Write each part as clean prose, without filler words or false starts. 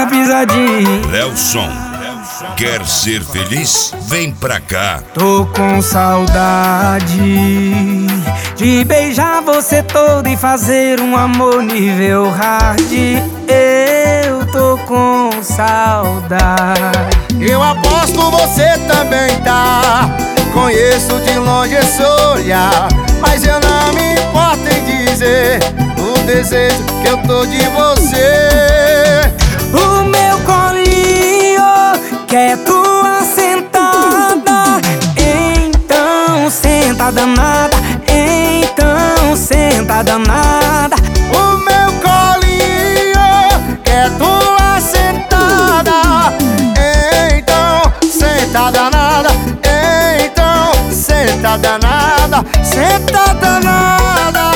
na pisadinha. Lelson, quer ser feliz? Vem pra cá. Tô com saudade de beijar você todo e fazer um amor nível hard. Eu tô com saudade. Eu aposto você também tá. Conheço de longe esse olhar, mas eu não me importo em dizer o desejo que eu tô de você. O meu colinho quer tua sentada. Então senta danada. Então senta danada. O meu colinho quer tua sentada. Então senta danada. Então senta danada. Senta danada.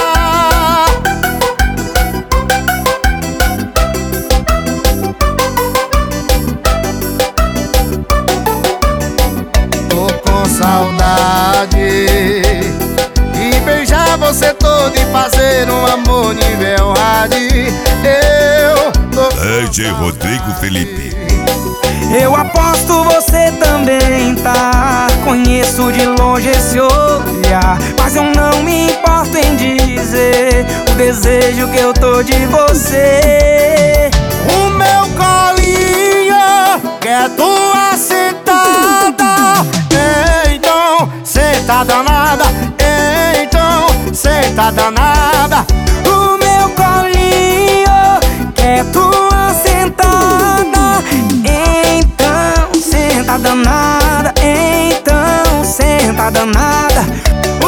Saudade de beijar você todo e fazer um amor nível hard. Eu tô DJ Rodrigo Felipe. Eu aposto você também tá. Conheço de longe esse olhar, mas eu não me importo em dizer o desejo que eu tô de você. O meu colinho quer tua sentada. Então senta danada. Então senta danada. O meu colinho quer tua sentada. Então senta danada. Então senta danada.